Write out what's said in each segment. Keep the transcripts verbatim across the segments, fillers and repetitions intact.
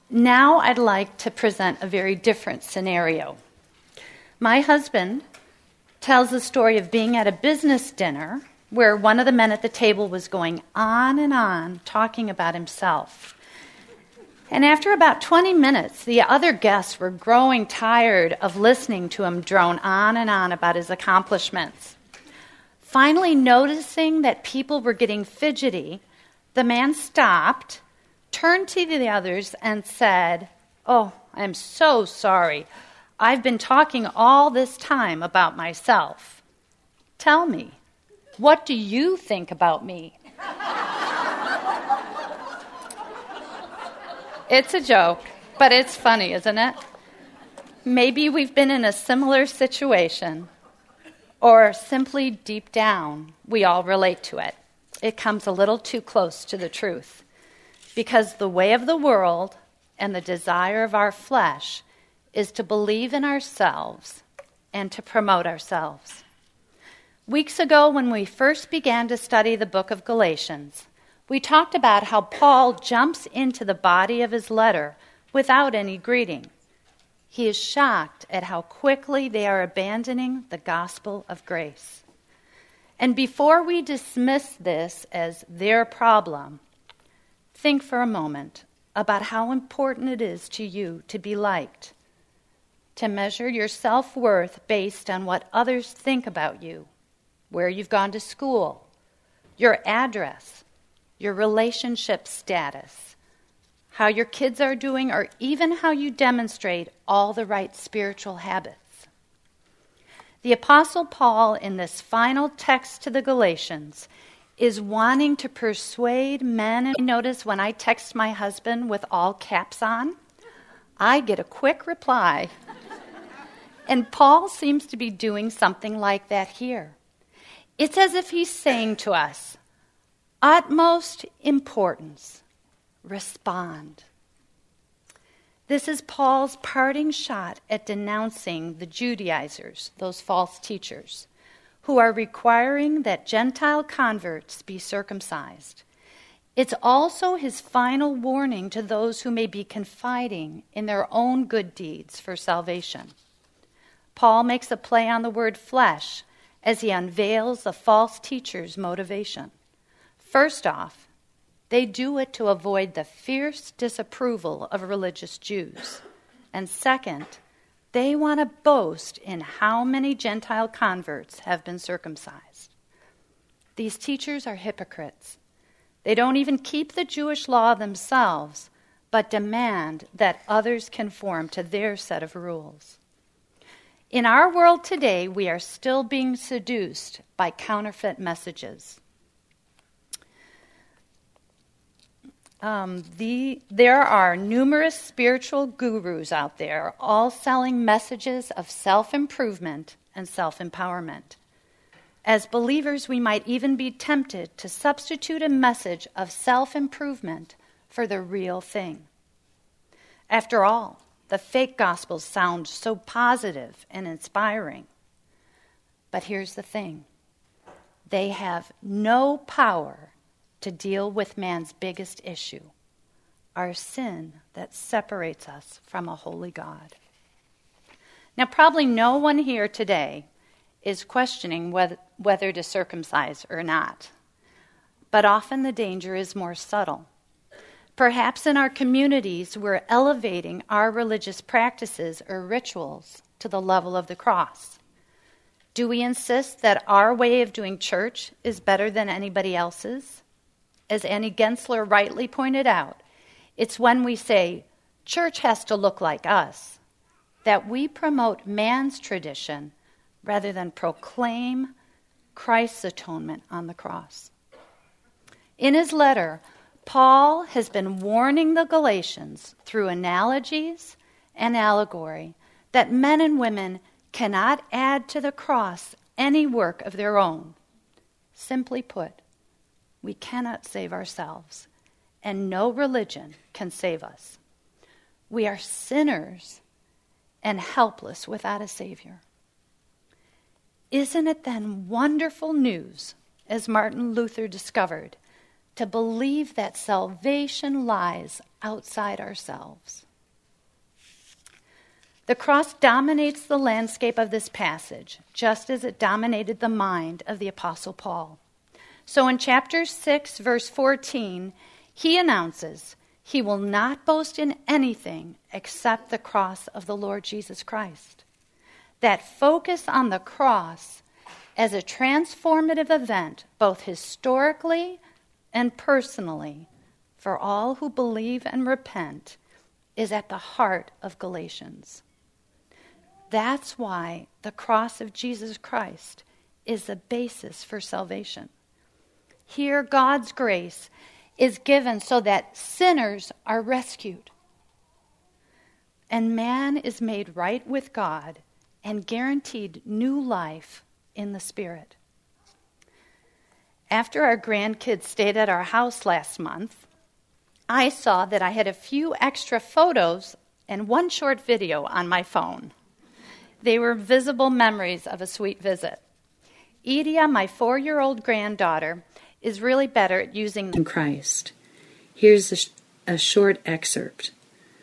Now I'd like to present a very different scenario. My husband tells the story of being at a business dinner where one of the men at the table was going on and on talking about himself. And after about twenty minutes, the other guests were growing tired of listening to him drone on and on about his accomplishments. Finally, noticing that people were getting fidgety, the man stopped, turned to the others, and said, "Oh, I'm so sorry. I've been talking all this time about myself. Tell me, what do you think about me?" It's a joke, but it's funny, isn't it? Maybe we've been in a similar situation, or simply deep down, we all relate to it. It comes a little too close to the truth, because the way of the world and the desire of our flesh is to believe in ourselves and to promote ourselves. Weeks ago, when we first began to study the book of Galatians, we talked about how Paul jumps into the body of his letter without any greeting. He is shocked at how quickly they are abandoning the gospel of grace. And before we dismiss this as their problem, think for a moment about how important it is to you to be liked, to measure your self-worth based on what others think about you, where you've gone to school, your address, your relationship status, how your kids are doing, or even how you demonstrate all the right spiritual habits. The Apostle Paul, in this final text to the Galatians, is wanting to persuade men. And notice when I text my husband with all caps on, I get a quick reply. And Paul seems to be doing something like that here. It's as if he's saying to us, utmost importance, respond. This is Paul's parting shot at denouncing the Judaizers, those false teachers, who are requiring that Gentile converts be circumcised. It's also his final warning to those who may be confiding in their own good deeds for salvation. Paul makes a play on the word flesh as he unveils the false teacher's motivation. First off, they do it to avoid the fierce disapproval of religious Jews. And second, they want to boast in how many Gentile converts have been circumcised. These teachers are hypocrites. They don't even keep the Jewish law themselves, but demand that others conform to their set of rules. In our world today, we are still being seduced by counterfeit messages. Um, the, there are numerous spiritual gurus out there, all selling messages of self-improvement and self-empowerment. As believers, we might even be tempted to substitute a message of self-improvement for the real thing. After all, the fake gospels sound so positive and inspiring. But here's the thing. They have no power to deal with man's biggest issue, our sin that separates us from a holy God. Now, probably no one here today is questioning whether, whether to circumcise or not, but often the danger is more subtle. Perhaps in our communities, we're elevating our religious practices or rituals to the level of the cross. Do we insist that our way of doing church is better than anybody else's? As Annie Gensler rightly pointed out, it's when we say, church has to look like us, that we promote man's tradition rather than proclaim Christ's atonement on the cross. In his letter, Paul has been warning the Galatians through analogies and allegory that men and women cannot add to the cross any work of their own. Simply put, we cannot save ourselves, and no religion can save us. We are sinners and helpless without a Savior. Isn't it then wonderful news, as Martin Luther discovered, to believe that salvation lies outside ourselves. The cross dominates the landscape of this passage, just as it dominated the mind of the Apostle Paul. So in chapter six, verse fourteen, he announces he will not boast in anything except the cross of the Lord Jesus Christ. That focus on the cross as a transformative event, both historically and personally, for all who believe and repent, is at the heart of Galatians. That's why the cross of Jesus Christ is the basis for salvation. Here, God's grace is given so that sinners are rescued. And man is made right with God and guaranteed new life in the Spirit. After our grandkids stayed at our house last month, I saw that I had a few extra photos and one short video on my phone. They were visible memories of a sweet visit. Edia, my four-year-old granddaughter, is really better at using in Christ. Here's a, sh- a short excerpt.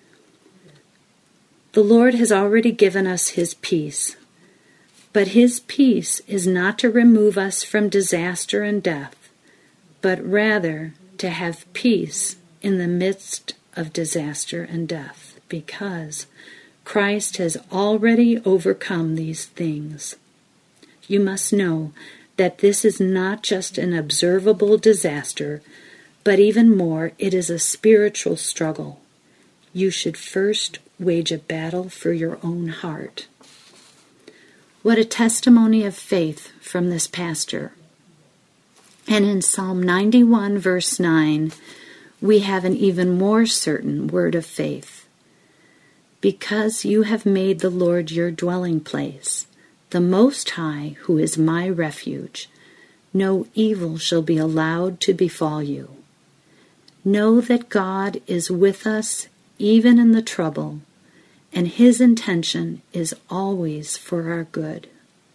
The Lord has already given us his peace, but his peace is not to remove us from disaster and death, but rather to have peace in the midst of disaster and death, because Christ has already overcome these things. You must know that this is not just an observable disaster, but even more, it is a spiritual struggle. You should first wage a battle for your own heart. What a testimony of faith from this pastor. And in Psalm ninety-one, verse nine, we have an even more certain word of faith. Because you have made the Lord your dwelling place, the Most High, who is my refuge, no evil shall be allowed to befall you. Know that God is with us even in the trouble, and his intention is always for our good.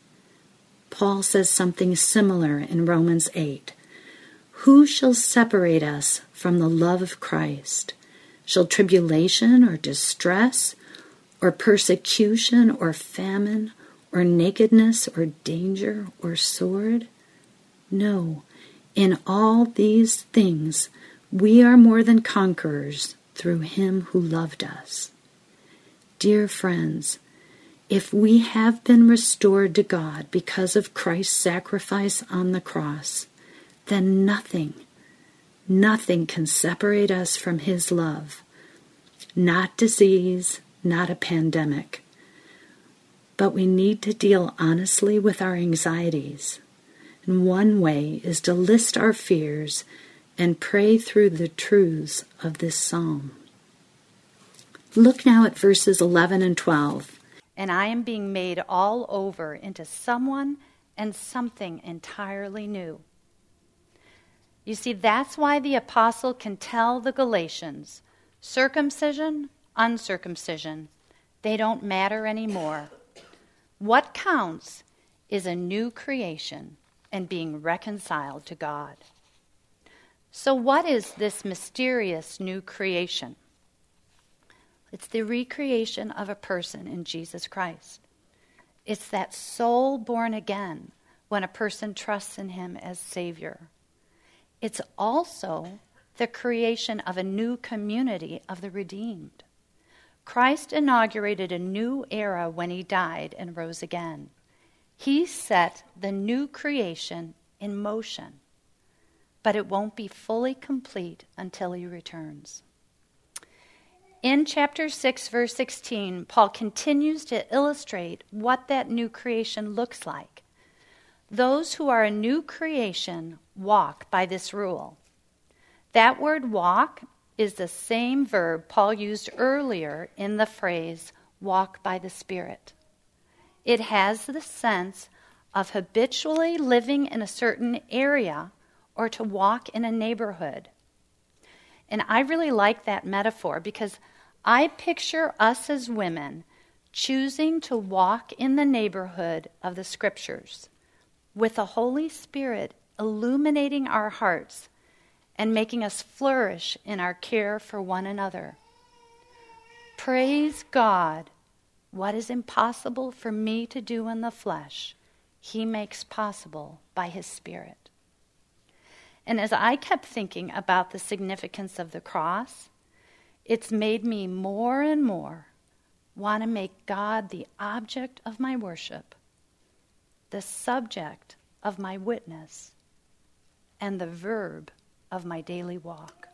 Paul says something similar in Romans eight. Who shall separate us from the love of Christ? Shall tribulation or distress or persecution or famine or nakedness or danger or sword? No, in all these things we are more than conquerors through him who loved us. Dear friends, if we have been restored to God because of Christ's sacrifice on the cross, then nothing, nothing can separate us from his love. Not disease, not a pandemic. But we need to deal honestly with our anxieties. And one way is to list our fears and pray through the truths of this psalm. Look now at verses eleven and twelve. And I am being made all over into someone and something entirely new. You see, that's why the apostle can tell the Galatians, circumcision, uncircumcision, they don't matter anymore. What counts is a new creation and being reconciled to God. So what is this mysterious new creation? It's the recreation of a person in Jesus Christ. It's that soul born again when a person trusts in him as Savior. It's also the creation of a new community of the redeemed. Christ inaugurated a new era when he died and rose again. He set the new creation in motion, but it won't be fully complete until he returns. In chapter six, verse sixteen, Paul continues to illustrate what that new creation looks like. Those who are a new creation walk by this rule. That word walk is the same verb Paul used earlier in the phrase walk by the Spirit. It has the sense of habitually living in a certain area or to walk in a neighborhood. And I really like that metaphor because I picture us as women choosing to walk in the neighborhood of the Scriptures with the Holy Spirit illuminating our hearts and making us flourish in our care for one another. Praise God, what is impossible for me to do in the flesh, he makes possible by his Spirit. And as I kept thinking about the significance of the cross, it's made me more and more want to make God the object of my worship, the subject of my witness, and the verb of my daily walk.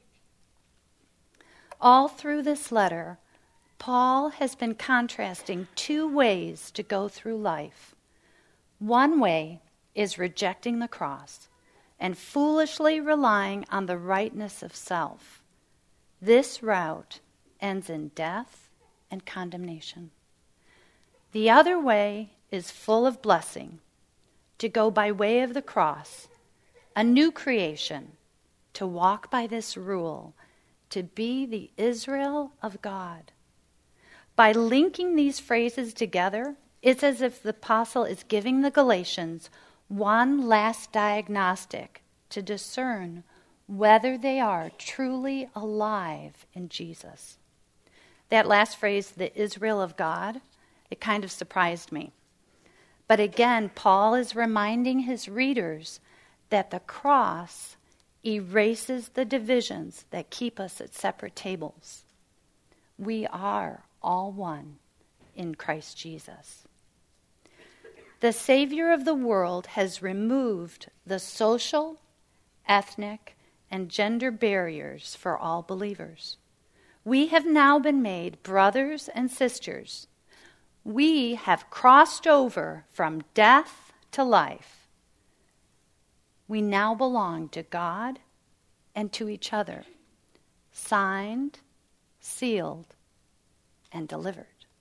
All through this letter, Paul has been contrasting two ways to go through life. One way is rejecting the cross and foolishly relying on the rightness of self. This route ends in death and condemnation. The other way is full of blessing, to go by way of the cross, a new creation, to walk by this rule, to be the Israel of God. By linking these phrases together, it's as if the apostle is giving the Galatians one last diagnostic to discern whether they are truly alive in Jesus. That last phrase, the Israel of God, it kind of surprised me. But again, Paul is reminding his readers that the cross erases the divisions that keep us at separate tables. We are all one in Christ Jesus. The Savior of the world has removed the social, ethnic, and gender barriers for all believers. We have now been made brothers and sisters. We have crossed over from death to life. We now belong to God and to each other, signed, sealed, and delivered.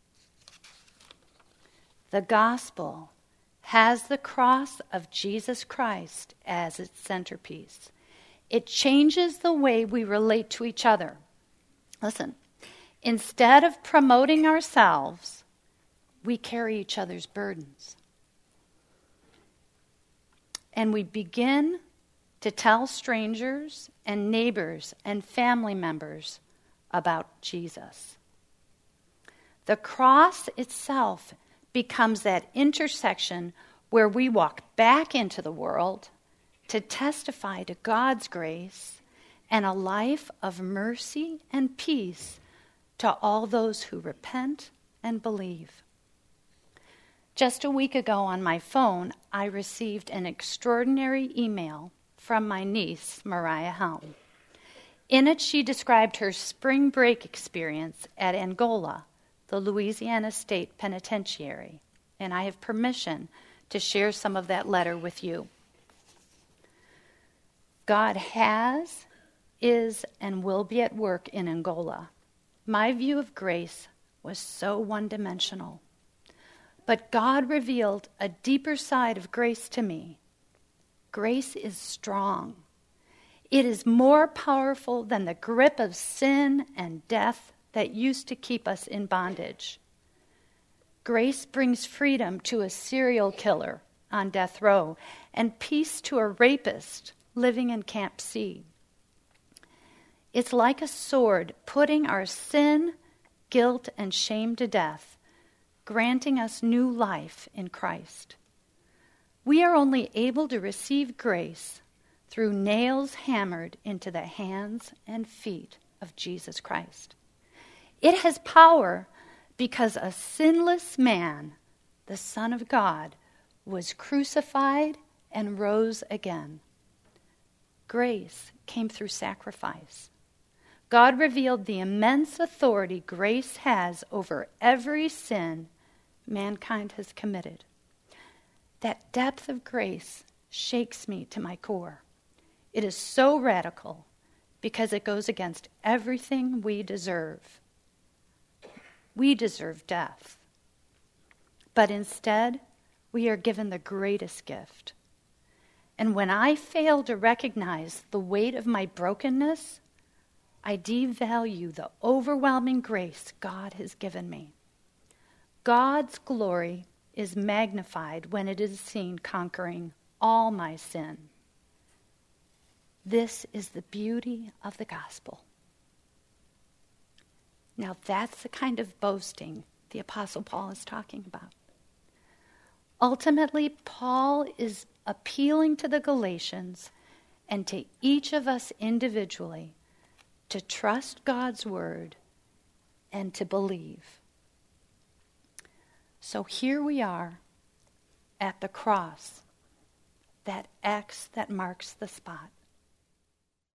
The gospel has the cross of Jesus Christ as its centerpiece. It changes the way we relate to each other. Listen, instead of promoting ourselves, we carry each other's burdens. And we begin to tell strangers and neighbors and family members about Jesus. The cross itself becomes that intersection where we walk back into the world to testify to God's grace and a life of mercy and peace to all those who repent and believe. Just a week ago on my phone, I received an extraordinary email from my niece, Mariah Helm. In it, she described her spring break experience at Angola, the Louisiana State Penitentiary, and I have permission to share some of that letter with you. God has, is, and will be at work in Angola. My view of grace was so one-dimensional. But God revealed a deeper side of grace to me. Grace is strong. It is more powerful than the grip of sin and death that used to keep us in bondage. Grace brings freedom to a serial killer on death row and peace to a rapist living in Camp C. It's like a sword putting our sin, guilt, and shame to death, granting us new life in Christ. We are only able to receive grace through nails hammered into the hands and feet of Jesus Christ. It has power because a sinless man, the Son of God, was crucified and rose again. Grace came through sacrifice. God revealed the immense authority grace has over every sin mankind has committed. That depth of grace shakes me to my core. It is so radical because it goes against everything we deserve. We deserve death. But instead, we are given the greatest gift. And when I fail to recognize the weight of my brokenness, I devalue the overwhelming grace God has given me. God's glory is magnified when it is seen conquering all my sin. This is the beauty of the gospel. Now that's the kind of boasting the Apostle Paul is talking about. Ultimately, Paul is appealing to the Galatians and to each of us individually to trust God's word and to believe. So here we are at the cross, that X that marks the spot.